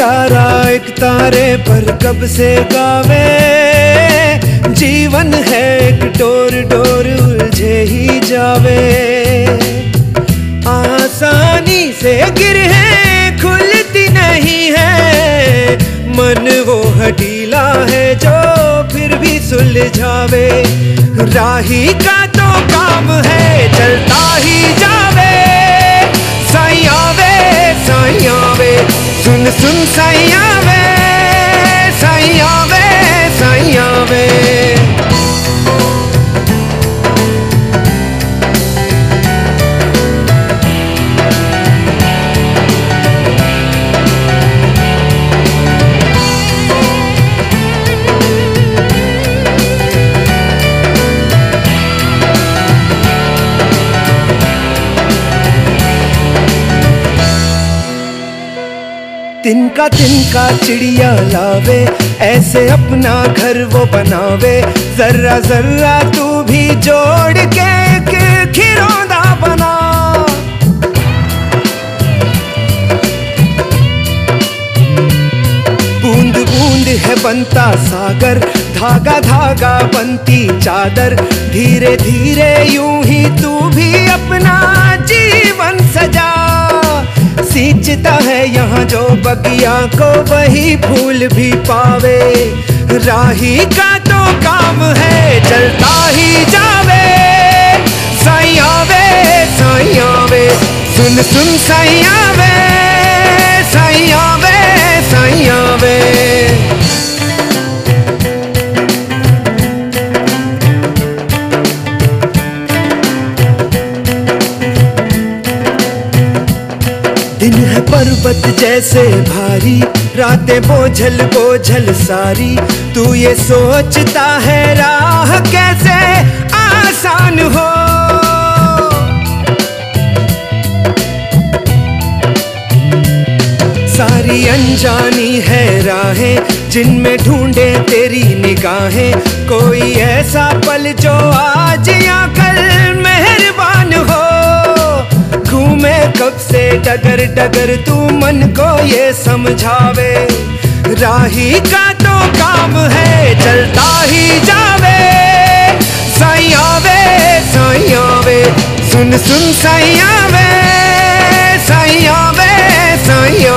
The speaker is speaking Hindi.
तारा एक तारे पर कब से गावे, जीवन है एक डोर डोर उलझे ही जावे। आसानी से गिरहें खुलती नहीं है, मन वो हठीला है जो फिर भी सुलझावे। राही का तो काम है चलता ही जावे, साईं आवे साईं आवे, सुन सुन साईं आवे, साईं आवे साईं आवे। तिनका चिड़िया लावे, ऐसे अपना घर वो बनावे। जर्रा जर्रा तू भी जोड़ के एक खिलौना बना। बूंद बूंद है बनता सागर, धागा धागा बनती चादर। धीरे धीरे यूं ही तू भी अपना जीवन सजा। सींचता है यहाँ जो बगिया को वही फूल भी पावे। राही का तो काम है चलता ही जावे, साईं आवे साईं आवे, सुन सुन साईं आवे, साईं आवे साईं आवे। दिन है पर्वत जैसे भारी, रातें बोझल बोझल सारी। तू ये सोचता है राह कैसे आसान हो। सारी अनजानी है राहें जिनमें ढूंढे तेरी निगाहें। कोई ऐसा पल जो आज या कल मेहरबान हो। घूमे कब से डगर डगर तू मन को ये समझावे। राही का तो काम है चलता ही जावे, साईं आवे साईं आवे, सुन सुन साईं आवे, साईं आवे साईं आवे।